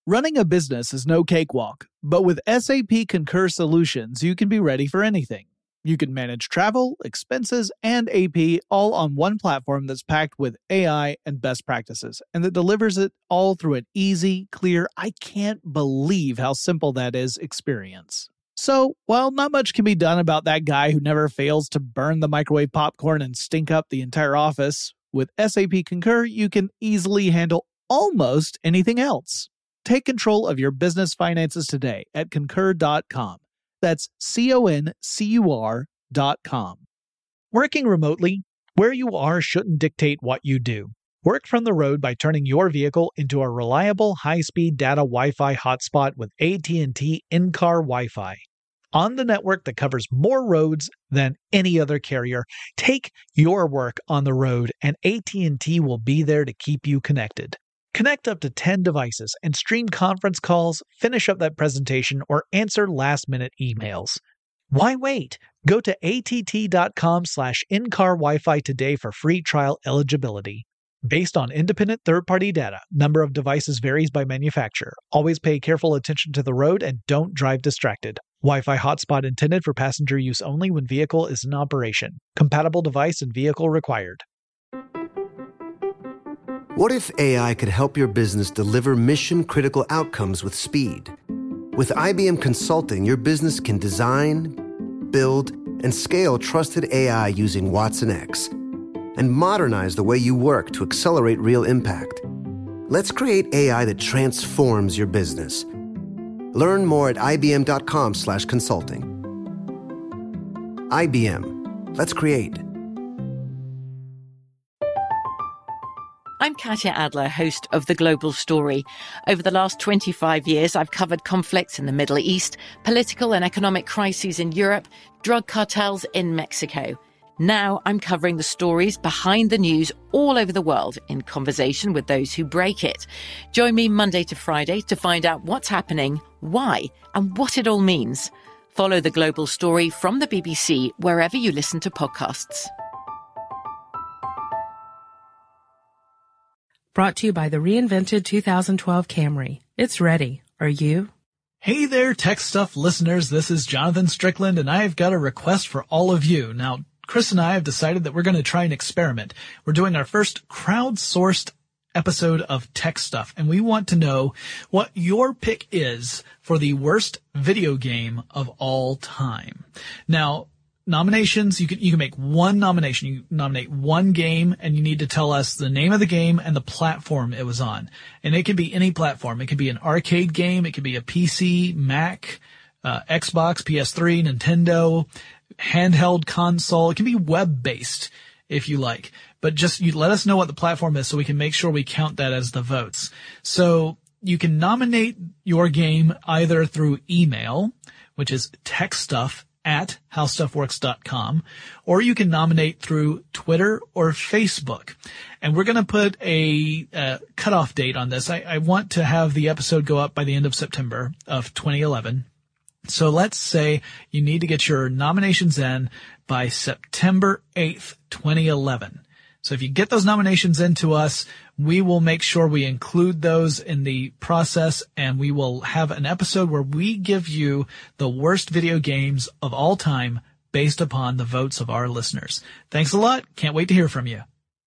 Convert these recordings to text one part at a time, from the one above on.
Running a business is no cakewalk, but with SAP Concur Solutions, you can be ready for anything. You can manage travel, expenses, and AP all on one platform that's packed with AI and best practices, and that delivers it all through an easy, clear, I can't believe how simple that is experience. So, while not much can be done about that guy who never fails to burn the microwave popcorn and stink up the entire office, with SAP Concur, you can easily handle almost anything else. Take control of your business finances today at Concur.com. That's CONCUR.com. Working remotely, where you are shouldn't dictate what you do. Work from the road by turning your vehicle into a reliable high-speed data Wi-Fi hotspot with AT&T in-car Wi-Fi. On the network that covers more roads than any other carrier, take your work on the road and AT&T will be there to keep you connected. Connect up to 10 devices and stream conference calls, finish up that presentation, or answer last-minute emails. Why wait? Go to att.com/in-car Wi-Fi today for free trial eligibility. Based on independent third-party data, number of devices varies by manufacturer. Always pay careful attention to the road and don't drive distracted. Wi-Fi hotspot intended for passenger use only when vehicle is in operation. Compatible device and vehicle required. What if AI could help your business deliver mission-critical outcomes with speed? With IBM Consulting, your business can design, build, and scale trusted AI using Watson X, and modernize the way you work to accelerate real impact. Let's create AI that transforms your business. Learn more at ibm.com/consulting. IBM. Let's create. I'm Katya Adler, host of The Global Story. Over the last 25 years, I've covered conflicts in the Middle East, political and economic crises in Europe, drug cartels in Mexico. Now I'm covering the stories behind the news all over the world in conversation with those who break it. Join me Monday to Friday to find out what's happening, why, and what it all means. Follow The Global Story from the BBC wherever you listen to podcasts. Brought to you by the reinvented 2012 Camry. It's ready. Are you? Hey there, Tech Stuff listeners. This is Jonathan Strickland, and I've got a request for all of you. Now, Chris and I have decided that we're going to try an experiment. We're doing our first crowdsourced episode of Tech Stuff, and we want to know what your pick is for the worst video game of all time. Now, nominations, you can make one nomination. You nominate one game, and you need to tell us the name of the game and the platform it was on. And it can be any platform. It could be an arcade game. It could be a PC, Mac, Xbox, PS3, Nintendo, handheld console. It can be web-based if you like. But just you let us know what the platform is so we can make sure we count that as the votes. So you can nominate your game either through email, which is techstuff@howstuffworks.com, or you can nominate through Twitter or Facebook. And we're going to put a cutoff date on this. I want to have the episode go up by the end of September of 2011. So let's say you need to get your nominations in by September 8th, 2011. So if you get those nominations into us, we will make sure we include those in the process, and we will have an episode where we give you the worst video games of all time based upon the votes of our listeners. Thanks a lot. Can't wait to hear from you.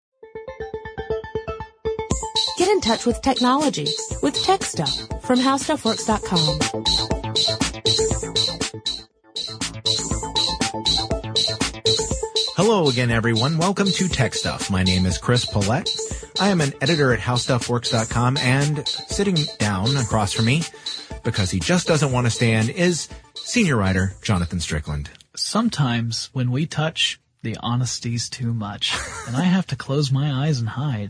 Get in touch with technology with Tech Stuff from HowStuffWorks.com. Hello again, everyone. Welcome to Tech Stuff. My name is Chris Pollette. I am an editor at HowStuffWorks.com, and sitting down across from me, because he just doesn't want to stand, is senior writer Jonathan Strickland. Sometimes when we touch, the honesty's too much, and I have to close my eyes and hide.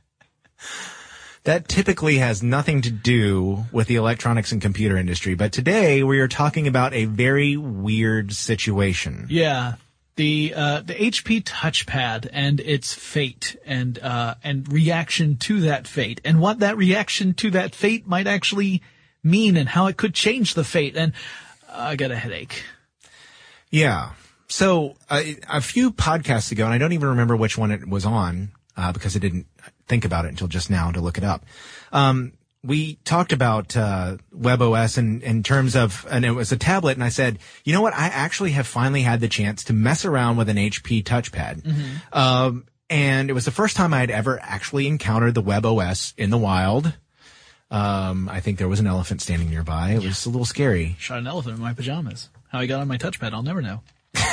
That typically has nothing to do with the electronics and computer industry, but today we are talking about a very weird situation. Yeah. The HP touchpad and its fate and reaction to that fate, and what that reaction to that fate might actually mean and how it could change the fate. And I got a headache. Yeah. So a few podcasts ago, and I don't even remember which one it was on, because I didn't think about it until just now to look it up. we talked about WebOS in terms of, and it was a tablet, and I said, you know what? I actually have finally had the chance to mess around with an HP touchpad. And it was the first time I had ever actually encountered the WebOS in the wild. I think there was an elephant standing nearby. It was a little scary. Shot an elephant in my pajamas. How he got on my touchpad, I'll never know.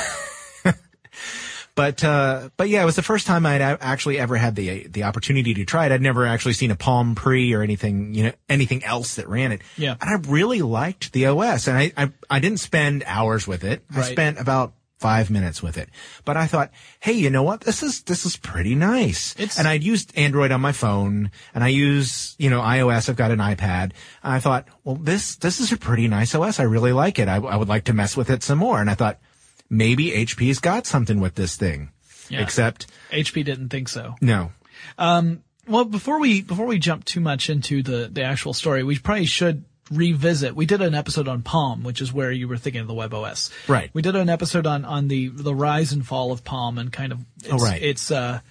But yeah, it was the first time I'd actually ever had the opportunity to try it. I'd never actually seen a Palm Pre or anything else that ran it. Yeah. And I really liked the OS, and I didn't spend hours with it. I spent about 5 minutes with it. But I thought, hey, you know what? This is pretty nice. And I'd used Android on my phone, and I use, iOS. I've got an iPad. And I thought, well, this is a pretty nice OS. I really like it. I would like to mess with it some more. And I thought, maybe HP's got something with this thing. Yeah. Except HP didn't think so. No. Well, before we jump too much into the actual story, we probably should revisit. We did an episode on Palm, which is where you were thinking of the WebOS. Right. We did an episode on the rise and fall of Palm and kind of its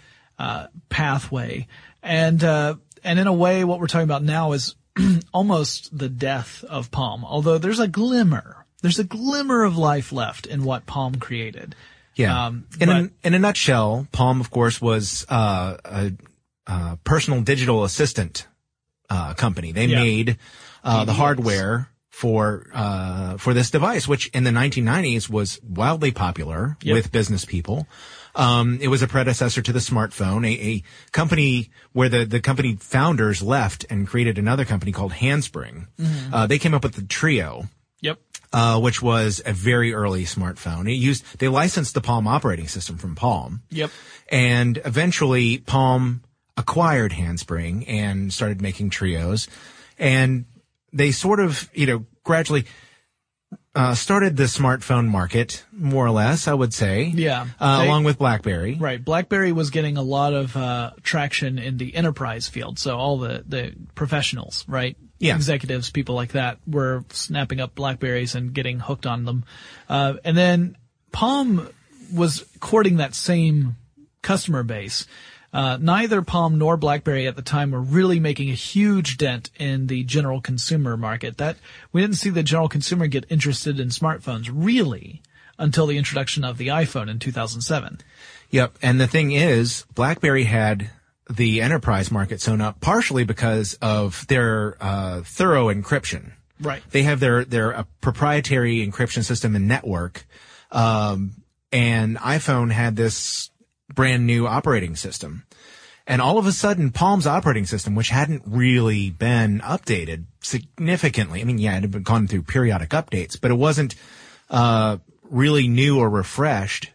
pathway. And in a way, what we're talking about now is almost the death of Palm. Although there's a glimmer of life left in what Palm created. Yeah. In a nutshell, Palm, of course, was a personal digital assistant company. They made the hardware for this device, which in the 1990s was wildly popular with business people. It was a predecessor to the smartphone, a company where the company founders left and created another company called Handspring. They came up with the Trio. Yep. Which was a very early smartphone. They licensed the Palm operating system from Palm. Yep. And eventually Palm acquired Handspring and started making Trios. And they sort of, gradually started the smartphone market, more or less, I would say. Yeah. Along with BlackBerry. Right. BlackBerry was getting a lot of traction in the enterprise field. So all the professionals, right? Yeah. Executives, people like that were snapping up BlackBerries and getting hooked on them. And then Palm was courting that same customer base. Neither Palm nor BlackBerry at the time were really making a huge dent in the general consumer market. We didn't see the general consumer get interested in smartphones really until the introduction of the iPhone in 2007. Yep. And the thing is, BlackBerry had the enterprise market sewn up partially because of their thorough encryption. Right. They have their proprietary encryption system and network, and iPhone had this brand new operating system. And all of a sudden, Palm's operating system, which hadn't really been updated significantly, it had gone through periodic updates, but it wasn't really new or refreshed,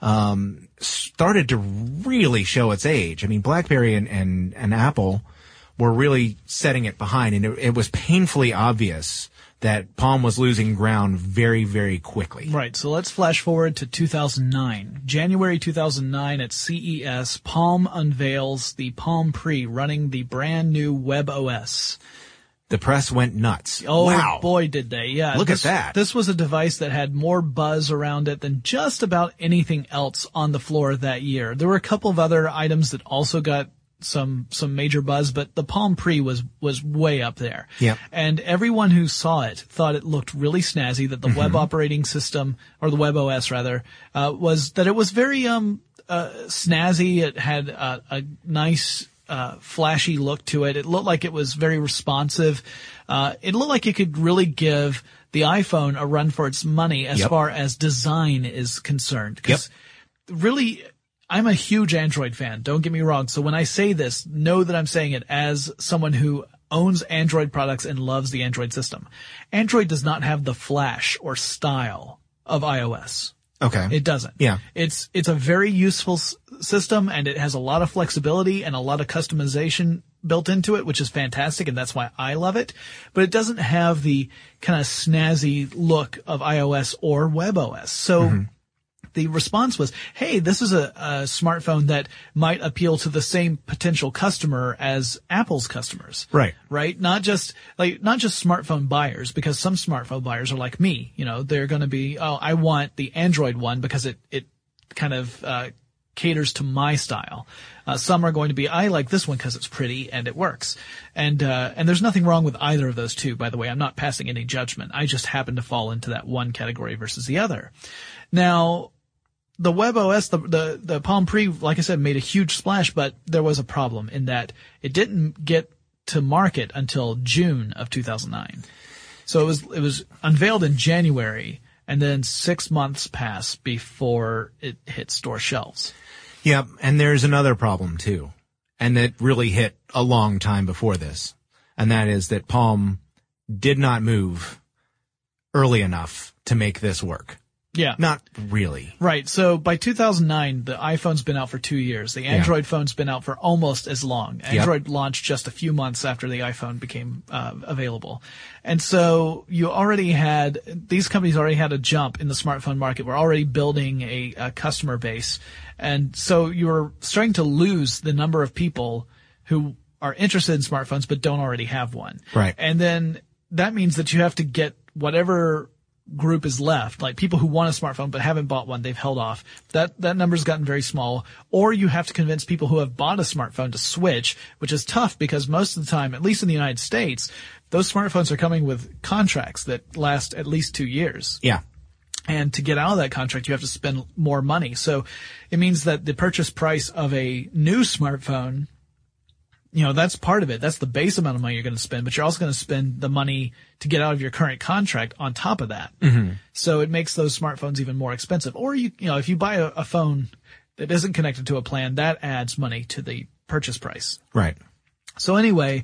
started to really show its age. BlackBerry and Apple were really setting it behind, and it was painfully obvious that Palm was losing ground very, very quickly. Right. So let's flash forward to 2009. January 2009 at CES, Palm unveils the Palm Pre running the brand new WebOS. The press went nuts. Oh, wow. Boy, did they. Yeah. Look at that. This was a device that had more buzz around it than just about anything else on the floor that year. There were a couple of other items that also got some major buzz, but the Palm Pre was way up there. Yeah. And everyone who saw it thought it looked really snazzy, that the web operating system, or the WebOS rather, it was very snazzy. It had a nice flashy look to it. It looked like it was very responsive. It looked like it could really give the iPhone a run for its money as far as design is concerned. Because really, I'm a huge Android fan. Don't get me wrong. So when I say this, know that I'm saying it as someone who owns Android products and loves the Android system. Android does not have the flash or style of iOS. Okay. It doesn't. Yeah. It's a very useful system, and it has a lot of flexibility and a lot of customization built into it, which is fantastic, and that's why I love it. But it doesn't have the kind of snazzy look of iOS or WebOS. So the response was, hey, this is a smartphone that might appeal to the same potential customer as Apple's customers. Right. Right? Not just smartphone buyers, because some smartphone buyers are like me. They're going to be, I want the Android one because it kind of caters to my style. Some are going to be, I like this one because it's pretty and it works. And there's nothing wrong with either of those two, by the way. I'm not passing any judgment. I just happen to fall into that one category versus the other. Now, the WebOS, the Palm Pre, like I said, made a huge splash, but there was a problem in that it didn't get to market until June of 2009. So it was unveiled in January, and then 6 months passed before it hit store shelves. Yep, and there's another problem too, and it really hit a long time before this, and that is that Palm did not move early enough to make this work. Yeah. Not really. Right. So by 2009, the iPhone's been out for 2 years. The Android phone's been out for almost as long. Android launched just a few months after the iPhone became available. And so these companies already had a jump in the smartphone market. We're already building a customer base. And so you're starting to lose the number of people who are interested in smartphones but don't already have one. Right. And then that means that you have to get whatever group is left, like people who want a smartphone but haven't bought one, they've held off. That number's gotten very small. Or you have to convince people who have bought a smartphone to switch, which is tough because most of the time, at least in the United States, those smartphones are coming with contracts that last at least 2 years. Yeah. And to get out of that contract, you have to spend more money. So it means that the purchase price of a new smartphone, that's part of it. That's the base amount of money you're going to spend, but you're also going to spend the money to get out of your current contract on top of that. Mm-hmm. So it makes those smartphones even more expensive. Or if you buy a phone that isn't connected to a plan, that adds money to the purchase price. Right. So anyway,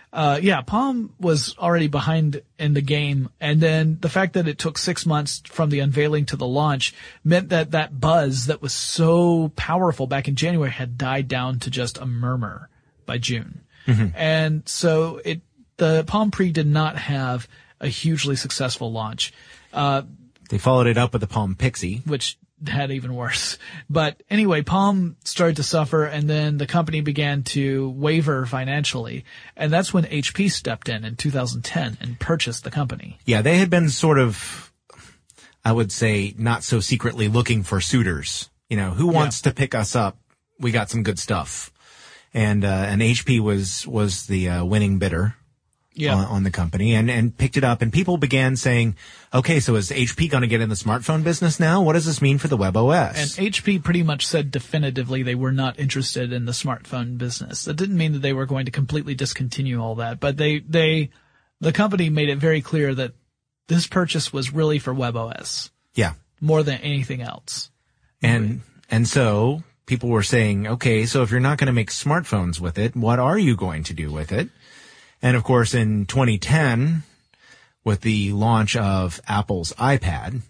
Palm was already behind in the game. And then the fact that it took 6 months from the unveiling to the launch meant that buzz that was so powerful back in January had died down to just a murmur by June. Mm-hmm. And so the Palm Pre did not have a hugely successful launch. They followed it up with the Palm Pixie, which had even worse. But anyway, Palm started to suffer, and then the company began to waver financially. And that's when HP stepped in 2010 and purchased the company. Yeah, they had been sort of, I would say, not so secretly looking for suitors. Who wants to pick us up? We got some good stuff. And HP was the winning bidder on the company and picked it up, and people began saying, okay, so is HP going to get in the smartphone business now? What does this mean for the WebOS? And HP pretty much said definitively they were not interested in the smartphone business. That didn't mean that they were going to completely discontinue all that, but the company made it very clear that this purchase was really for WebOS. Yeah. More than anything else. And so people were saying, okay, so if you're not going to make smartphones with it, what are you going to do with it? And of course, in 2010, with the launch of Apple's iPad,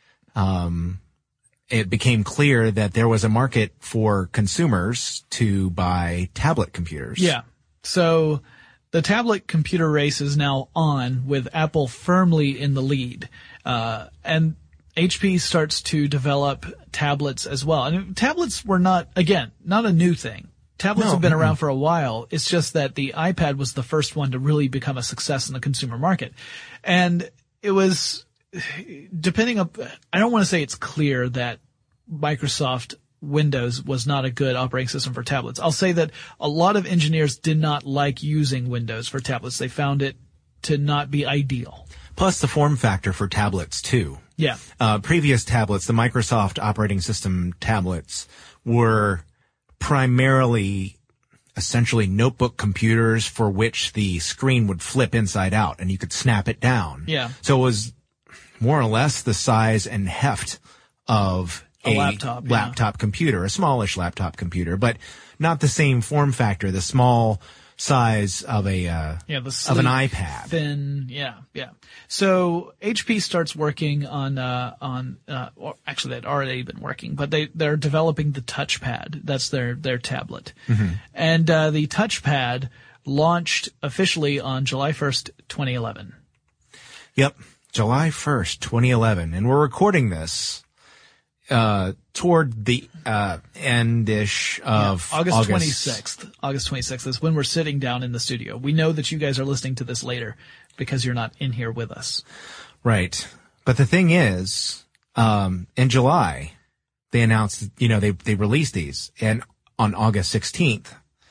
it became clear that there was a market for consumers to buy tablet computers. Yeah. So the tablet computer race is now on, with Apple firmly in the lead. And HP starts to develop tablets as well. And tablets were not a new thing. Tablets have been around for a while. It's just that the iPad was the first one to really become a success in the consumer market. And it was, I don't want to say it's clear that Microsoft Windows was not a good operating system for tablets. I'll say that a lot of engineers did not like using Windows for tablets. They found it to not be ideal. Plus the form factor for tablets too. Yeah. Previous tablets, the Microsoft operating system tablets, were primarily essentially notebook computers for which the screen would flip inside out and you could snap it down. Yeah. So it was more or less the size and heft of a laptop computer, a smallish laptop computer, but not the same form factor, the small size of of an iPad. Thin, yeah. So HP starts working on actually they'd already been working, but they're developing the touchpad. That's their tablet. Mm-hmm. And the touchpad launched officially on July 1st, 2011. Yep. July 1st, 2011. And we're recording this toward the end-ish of August 26th. August 26th is when we're sitting down in the studio. We know that you guys are listening to this later because you're not in here with us. Right. But the thing is, in July, they announced, they released these. And on August 16th,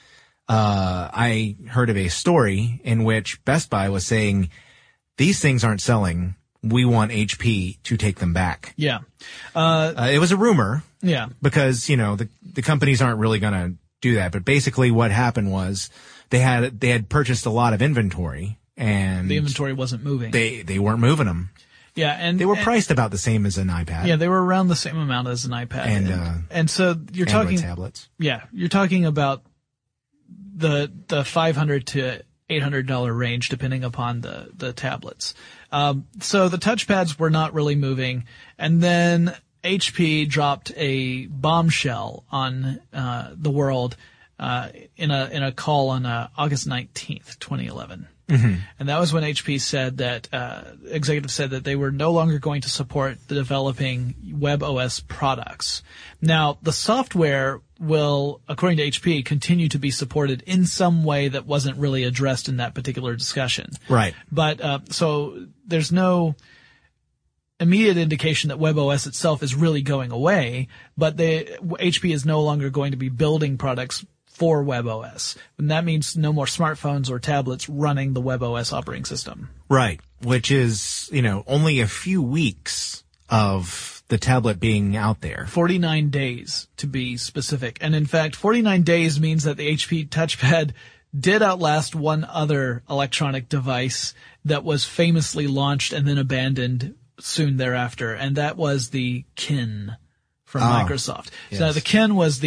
I heard of a story in which Best Buy was saying, these things aren't selling. We want HP to take them back. Yeah. It was a rumor. Yeah. Because, the companies aren't really going to do that. But basically what happened was they had purchased a lot of inventory, and the inventory wasn't moving. They weren't moving them. Yeah. And they were priced about the same as an iPad. Yeah. They were around the same amount as an iPad. And so you're Android talking tablets. Yeah. You're talking about the $500 to $800 range, depending upon the tablets. So the touchpads were not really moving. And then HP dropped a bombshell on, the world, in a call on, August 19th, 2011. Mm-hmm. And that was when HP said that, executives said that they were no longer going to support the developing WebOS products. Now, the software will, according to HP, continue to be supported in some way that wasn't really addressed in that particular discussion. Right. But, so there's no immediate indication that WebOS itself is really going away, but HP is no longer going to be building products for WebOS. And that means no more smartphones or tablets running the WebOS operating system. Right. Which is, only a few weeks of the tablet being out there. 49 days to be specific. And in fact, 49 days means that the HP touchpad did outlast one other electronic device that was famously launched and then abandoned soon thereafter. And that was the Kin from Microsoft. Yes. So the Kin was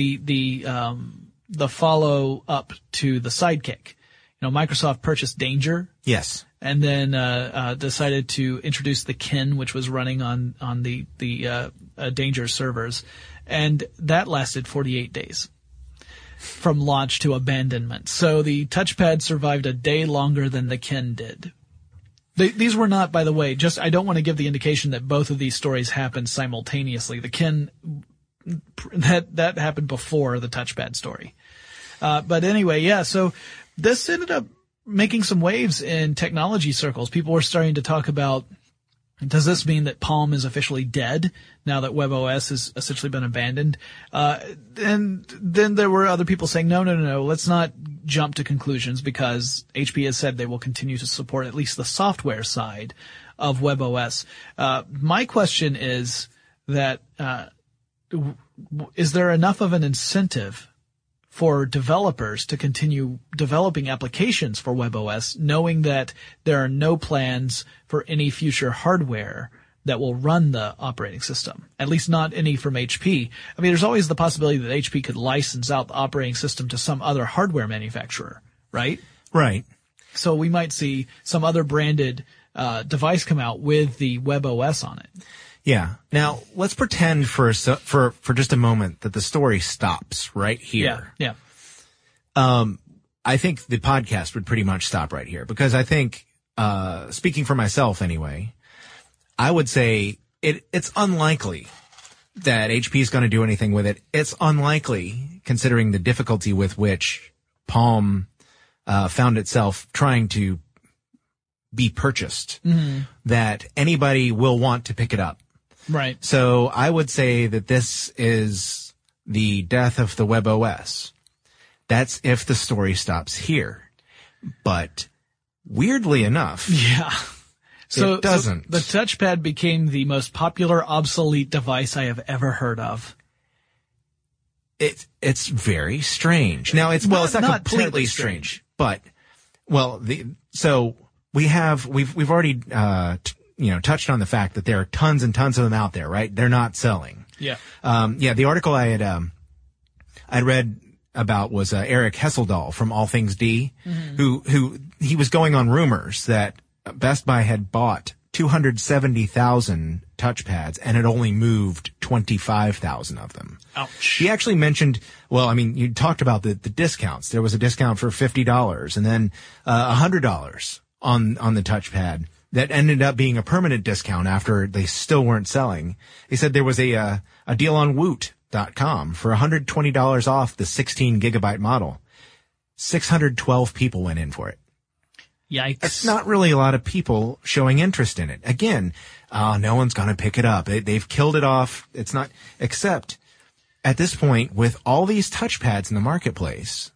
the follow up to the Sidekick. Microsoft purchased Danger. Yes. And then, decided to introduce the Kin, which was running on the Danger servers. And that lasted 48 days from launch to abandonment. So the touchpad survived a day longer than the Kin did. These were not, by the way, I don't want to give the indication that both of these stories happened simultaneously. The Kin, that happened before the touchpad story. But anyway, yeah, so this ended up making some waves in technology circles. People were starting to talk about, does this mean that Palm is officially dead now that WebOS has essentially been abandoned? And then there were other people saying, no, let's not jump to conclusions, because HP has said they will continue to support at least the software side of WebOS. My question is that, is there enough of an incentive for developers to continue developing applications for WebOS, knowing that there are no plans for any future hardware that will run the operating system, at least not any from HP. I mean, there's always the possibility that HP could license out the operating system to some other hardware manufacturer, right? Right. So we might see some other branded device come out with the WebOS on it. Yeah. Now, let's pretend for just a moment that the story stops right here. Yeah. I think the podcast would pretty much stop right here, because I think, speaking for myself anyway, I would say it's unlikely that HP is going to do anything with it. It's unlikely, considering the difficulty with which Palm found itself trying to be purchased, that anybody will want to pick it up. Right. So I would say that this is the death of the WebOS. That's if the story stops here. But weirdly enough, yeah. It doesn't. So the touchpad became the most popular obsolete device I have ever heard of. It's very strange. Now it's not completely strange, but so we've already touched on the fact that there are tons and tons of them out there, right? They're not selling. Yeah. The article I'd read about was Eric Hesseldahl from All Things D, who he was going on rumors that Best Buy had bought 270,000 touchpads and had only moved 25,000 of them. Ouch. He actually mentioned, you talked about the discounts. There was a discount for $50 and then $100 on the touchpad that ended up being a permanent discount after they still weren't selling. He said there was a deal on Woot.com for $120 off the 16 gigabyte model. 612 people went in for it. Yikes. It's not really a lot of people showing interest in it. Again, no one's going to pick it up. They've killed it off. It's not, except at this point, with all these touchpads in the marketplace,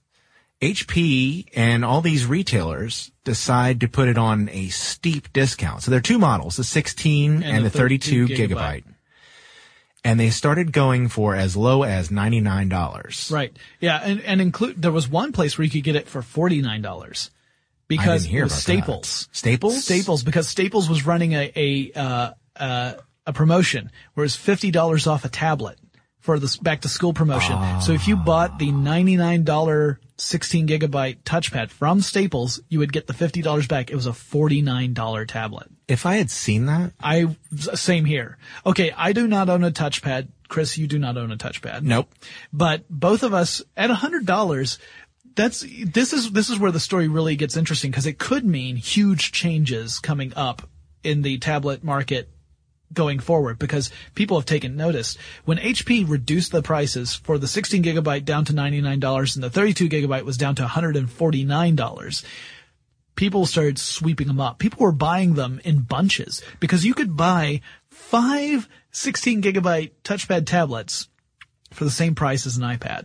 HP and all these retailers decide to put it on a steep discount. So there are two models, the 16 and the 32 gigabyte. And they started going for as low as $99. Right. Yeah. And there was one place where you could get it for $49 because it was Staples. That. Staples? Staples, because Staples was running a promotion where it was $50 off a tablet for the back to school promotion. So if you bought the $99 16 gigabyte touchpad from Staples, you would get the $50 back. It was a $49 tablet. If I had seen that. Same here. Okay. I do not own a touchpad. Chris, you do not own a touchpad. Nope. But both of us at $100, this is where the story really gets interesting because it could mean huge changes coming up in the tablet market going forward because people have taken notice. When HP reduced the prices for the 16 gigabyte down to $99 and the 32 gigabyte was down to $149, people started sweeping them up. People were buying them in bunches because you could buy 5 16 gigabyte touchpad tablets for the same price as an iPad.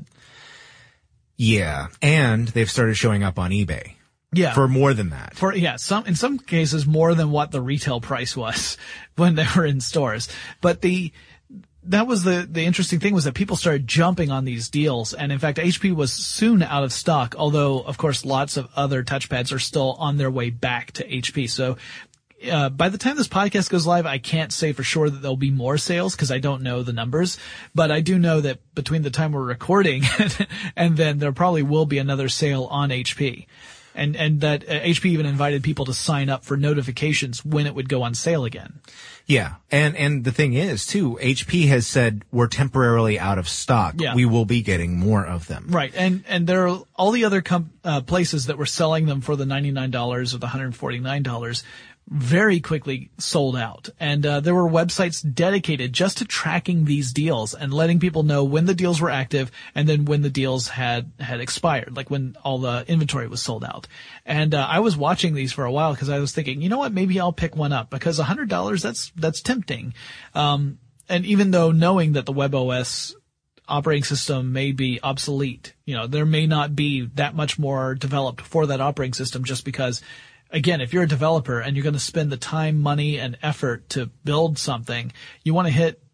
Yeah. And they've started showing up on eBay. Yeah. For more than that. In some cases more than what the retail price was when they were in stores. But that was the interesting thing was that people started jumping on these deals. And in fact, HP was soon out of stock, although of course lots of other touchpads are still on their way back to HP. So, by the time this podcast goes live, I can't say for sure that there'll be more sales because I don't know the numbers, but I do know that between the time we're recording and then there probably will be another sale on HP. And that HP even invited people to sign up for notifications when it would go on sale again. Yeah. And the thing is too, HP has said we're temporarily out of stock. Yeah. We will be getting more of them. Right. And there are all the other places that were selling them for the $99 or the $149 very quickly sold out. And there were websites dedicated just to tracking these deals and letting people know when the deals were active and then when the deals had expired, like when all the inventory was sold out. And I was watching these for a while because I was thinking, you know what, maybe I'll pick one up because $100, that's tempting. And even though knowing that the WebOS operating system may be obsolete, there may not be that much more developed for that operating system just because again, if you're a developer and you're going to spend the time, money, and effort to build something, you want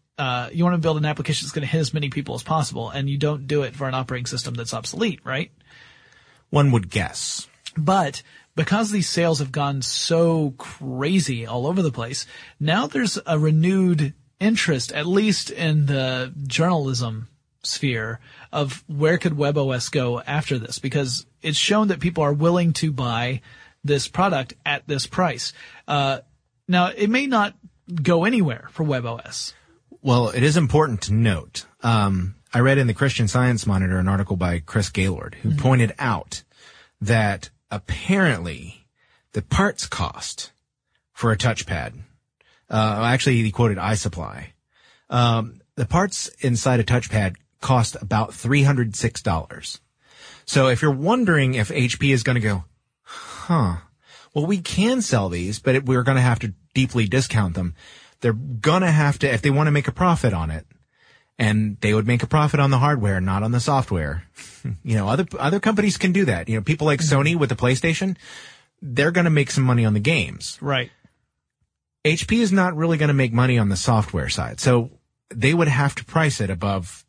to build an application that's going to hit as many people as possible, and you don't do it for an operating system that's obsolete, right? One would guess. But because these sales have gone so crazy all over the place, now there's a renewed interest, at least in the journalism sphere, of where could WebOS go after this, because it's shown that people are willing to buy this product at this price. Now, it may not go anywhere for WebOS. Well, it is important to note. I read in the Christian Science Monitor an article by Chris Gaylord who pointed out that apparently the parts cost for a touchpad, actually he quoted iSupply, the parts inside a touchpad cost about $306. So if you're wondering if HP is going to go, well, we can sell these, but we're going to have to deeply discount them. They're going to have to, if they want to make a profit on it, and they would make a profit on the hardware, not on the software. Other companies can do that. People like Sony with the PlayStation, they're going to make some money on the games. Right. HP is not really going to make money on the software side. So they would have to price it above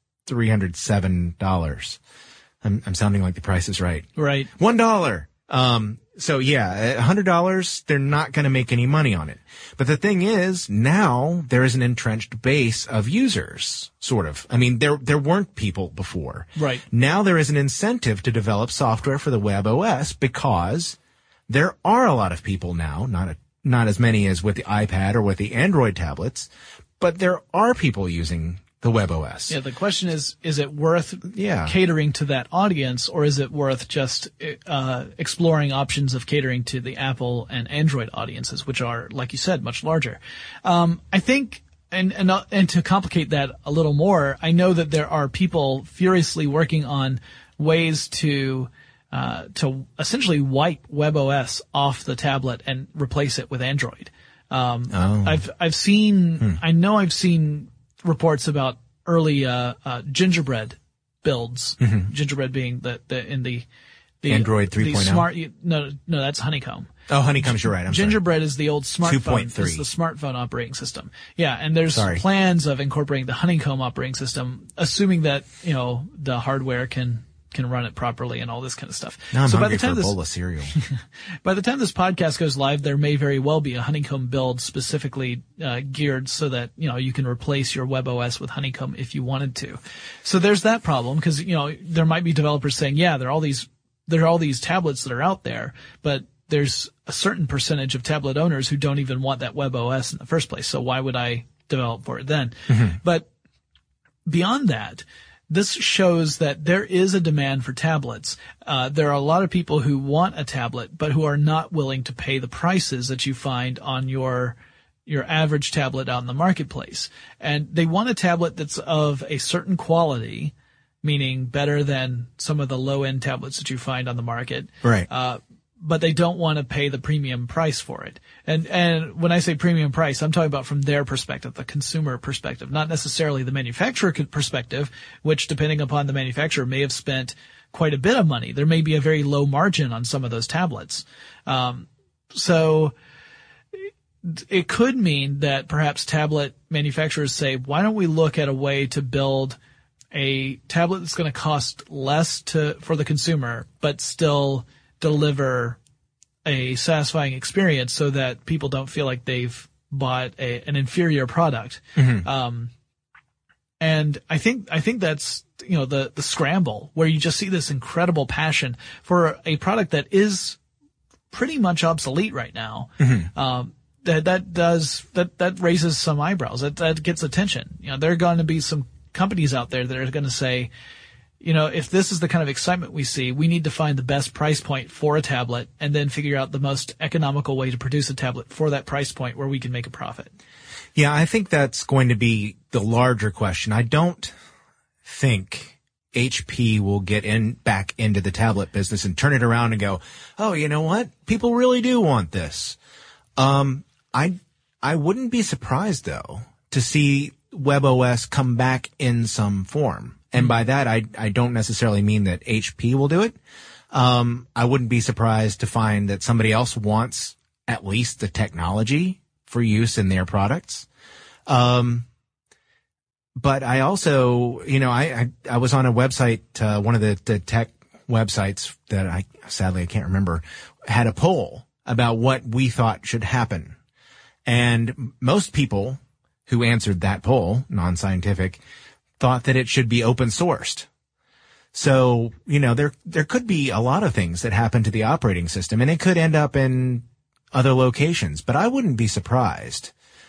$307. I'm sounding like the price is right. Right. $1. So yeah, $100, they're not going to make any money on it. But the thing is, now there is an entrenched base of users, sort of. I mean, there weren't people before. Right. Now there is an incentive to develop software for the WebOS because there are a lot of people now, not as many as with the iPad or with the Android tablets, but there are people using the WebOS. Yeah, the question is it worth catering to that audience, or is it worth just exploring options of catering to the Apple and Android audiences, which are, like you said, much larger? I think, and to complicate that a little more, I know that there are people furiously working on ways to essentially wipe WebOS off the tablet and replace it with Android. I've seen reports about early gingerbread builds. Gingerbread being the Android 3.0. the smart. No, that's Honeycomb. Oh, Honeycomb's, you're right. I'm Gingerbread is the old smartphone. 2.3. It's the smartphone operating system. Yeah, and there's plans of incorporating the Honeycomb operating system, assuming that, the hardware can run it properly and all this kind of stuff. Now I'm so hungry for a bowl of cereal. By the time this podcast goes live, there may very well be a Honeycomb build specifically geared so that, you can replace your WebOS with Honeycomb if you wanted to. So there's that problem because, there might be developers saying, yeah, there are all these tablets that are out there, but there's a certain percentage of tablet owners who don't even want that WebOS in the first place. So why would I develop for it then? But beyond that, this shows that there is a demand for tablets. There are a lot of people who want a tablet, but who are not willing to pay the prices that you find on your average tablet out in the marketplace. And they want a tablet that's of a certain quality, meaning better than some of the low-end tablets that you find on the market. Right. But they don't want to pay the premium price for it. And when I say premium price, I'm talking about from their perspective, the consumer perspective, not necessarily the manufacturer perspective, which depending upon the manufacturer may have spent quite a bit of money. There may be a very low margin on some of those tablets. So it could mean that perhaps tablet manufacturers say, why don't we look at a way to build a tablet that's going to cost less for the consumer, but still deliver a satisfying experience so that people don't feel like they've bought an inferior product. And I think that's, the scramble where you just see this incredible passion for a product that is pretty much obsolete right now. That raises some eyebrows. That gets attention. There are going to be some companies out there that are going to say, if this is the kind of excitement we see, we need to find the best price point for a tablet and then figure out the most economical way to produce a tablet for that price point where we can make a profit. Yeah, I think that's going to be the larger question. I don't think HP will get back into the tablet business and turn it around and go, oh, you know what? People really do want this. I wouldn't be surprised though to see WebOS come back in some form. And by that, I don't necessarily mean that HP will do it. I wouldn't be surprised to find that somebody else wants at least the technology for use in their products. But I also, I was on a website, one of the tech websites that I can't remember, had a poll about what we thought should happen. And most people who answered that poll, non-scientific, thought that it should be open sourced. So, there could be a lot of things that happen to the operating system and it could end up in other locations, but I wouldn't be surprised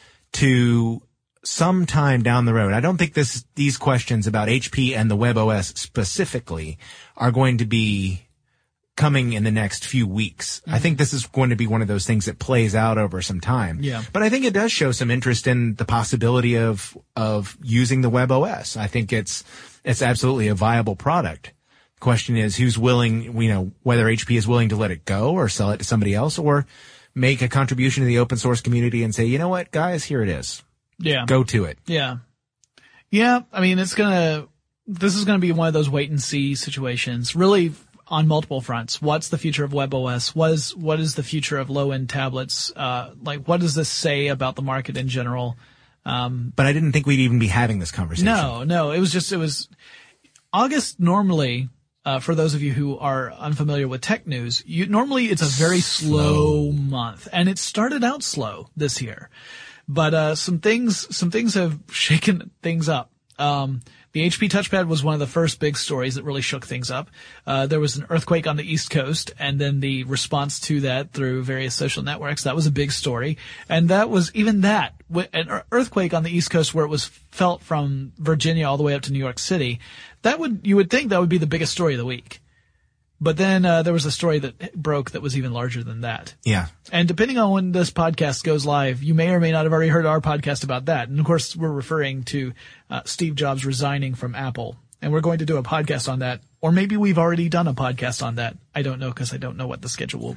to sometime down the road. I don't think these questions about HP and the WebOS specifically are going to be coming in the next few weeks. I think this is going to be one of those things that plays out over some time. Yeah. But I think it does show some interest in the possibility of using the WebOS. I think it's absolutely a viable product. The question is who's willing, whether HP is willing to let it go or sell it to somebody else or make a contribution to the open source community and say, you know what, guys, here it is. Yeah. Go to it. Yeah. Yeah. I mean, this is going to be one of those wait and see situations, really on multiple fronts. What's the future of WebOS? What is the future of low-end tablets? What does this say about the market in general? But I didn't think we'd even be having this conversation. No. It was August normally, for those of you who are unfamiliar with tech news, normally it's a very slow month, and it started out slow this year. But some things have shaken things up. The HP touchpad was one of the first big stories that really shook things up. There was an earthquake on the East Coast, and then the response to that through various social networks. That was a big story. And that was an earthquake on the East Coast where it was felt from Virginia all the way up to New York City. You would think that would be the biggest story of the week. But then there was a story that broke that was even larger than that. Yeah. And depending on when this podcast goes live, you may or may not have already heard our podcast about that. And of course, we're referring to Steve Jobs resigning from Apple. And we're going to do a podcast on that. Or maybe we've already done a podcast on that. I don't know because I don't know what the schedule will be.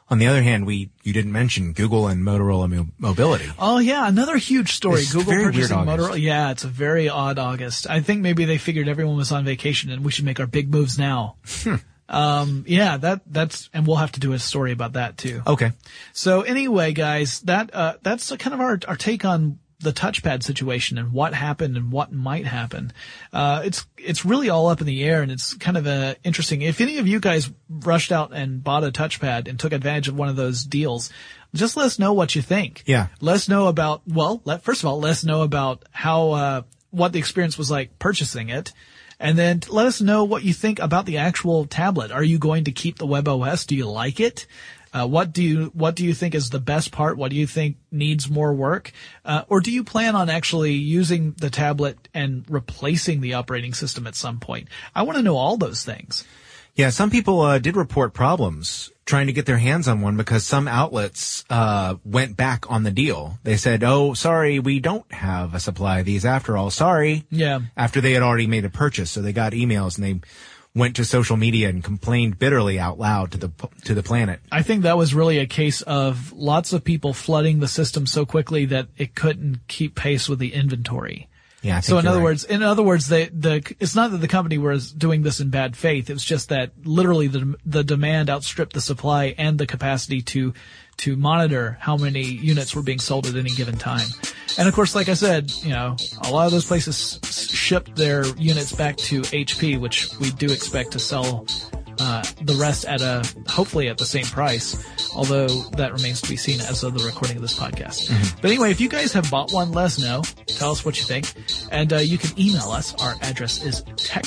On the other hand, you didn't mention Google and Motorola Mobility. Oh yeah, another huge story. It's Google very purchasing weird Motorola. August. Yeah, it's a very odd August. I think maybe they figured everyone was on vacation and we should make our big moves now. Yeah, that's, and we'll have to do a story about that too. Okay. So anyway, guys, that's kind of our take on the touchpad situation and what happened and what might happen. It's really all up in the air, and it's kind of interesting. If any of you guys rushed out and bought a touchpad and took advantage of one of those deals, just let us know what you think. Yeah. Let us know about, first of all, let us know about how, what the experience was like purchasing it. And then let us know what you think about the actual tablet. Are you going to keep the WebOS? Do you like it? What do you think is the best part? What do you think needs more work? Or do you plan on actually using the tablet and replacing the operating system at some point? I want to know all those things. Yeah, some people did report problems trying to get their hands on one because some outlets went back on the deal. They said, "Oh, sorry, we don't have a supply of these after all. Sorry." Yeah. After they had already made a purchase, so they got emails and they went to social media and complained bitterly out loud to the planet. I think that was really a case of lots of people flooding the system so quickly that it couldn't keep pace with the inventory. Yeah, I think so in you're other right. words, it's not that the company was doing this in bad faith. It was just that literally the demand outstripped the supply and the capacity to monitor how many units were being sold at any given time. And of course, like I said, a lot of those places shipped their units back to HP, which we do expect to sell the rest at hopefully at the same price, although that remains to be seen as of the recording of this podcast. Mm-hmm. But anyway, if you guys have bought one, let us know. Tell us what you think. And you can email us. Our address is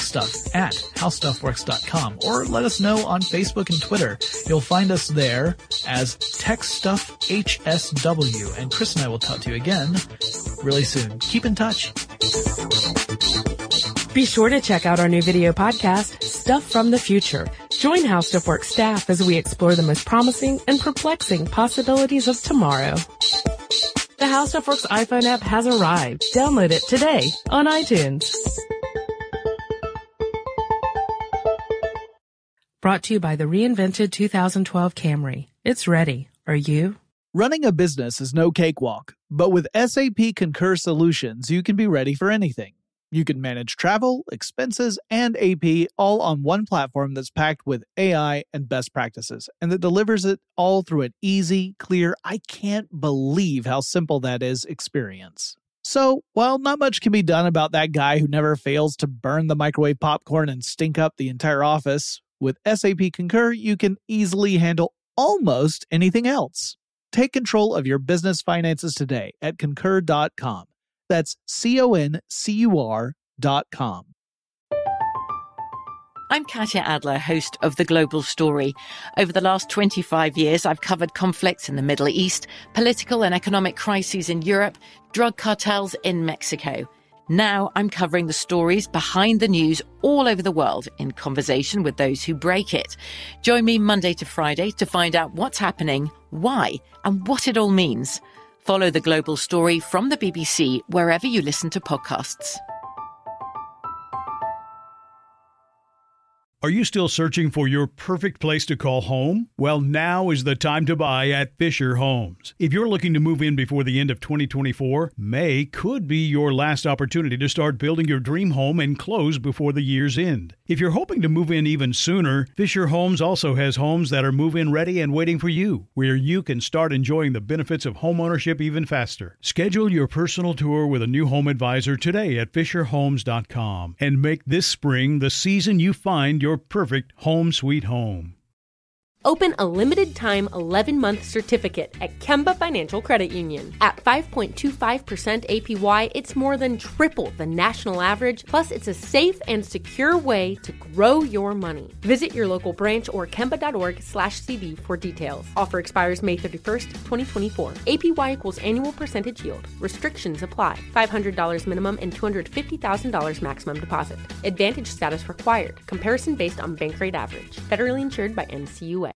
techstuff@howstuffworks.com, or let us know on Facebook and Twitter. You'll find us there as TechStuffHSW. And Chris and I will talk to you again really soon. Keep in touch. Be sure to check out our new video podcast, Stuff from the Future. Join How Stuff Works staff as we explore the most promising and perplexing possibilities of tomorrow. The How Stuff Works iPhone app has arrived. Download it today on iTunes. Brought to you by the reinvented 2012 Camry. It's ready. Are you? Running a business is no cakewalk, but with SAP Concur Solutions, you can be ready for anything. You can manage travel, expenses, and AP all on one platform that's packed with AI and best practices, and that delivers it all through an easy, clear, I can't believe how simple that is experience. So, while not much can be done about that guy who never fails to burn the microwave popcorn and stink up the entire office, with SAP Concur, you can easily handle almost anything else. Take control of your business finances today at Concur.com. That's CONCUR.com. I'm Katya Adler, host of The Global Story. Over the last 25 years, I've covered conflicts in the Middle East, political and economic crises in Europe, drug cartels in Mexico. Now I'm covering the stories behind the news all over the world in conversation with those who break it. Join me Monday to Friday to find out what's happening, why, and what it all means. Follow The Global Story from the BBC wherever you listen to podcasts. Are you still searching for your perfect place to call home? Well, now is the time to buy at Fisher Homes. If you're looking to move in before the end of 2024, May could be your last opportunity to start building your dream home and close before the year's end. If you're hoping to move in even sooner, Fisher Homes also has homes that are move-in ready and waiting for you, where you can start enjoying the benefits of homeownership even faster. Schedule your personal tour with a new home advisor today at FisherHomes.com and make this spring the season you find your perfect home sweet home. Open a limited-time 11-month certificate at Kemba Financial Credit Union. At 5.25% APY, it's more than triple the national average, plus it's a safe and secure way to grow your money. Visit your local branch or kemba.org/CD for details. Offer expires May 31st, 2024. APY equals annual percentage yield. Restrictions apply. $500 minimum and $250,000 maximum deposit. Advantage status required. Comparison based on bank rate average. Federally insured by NCUA.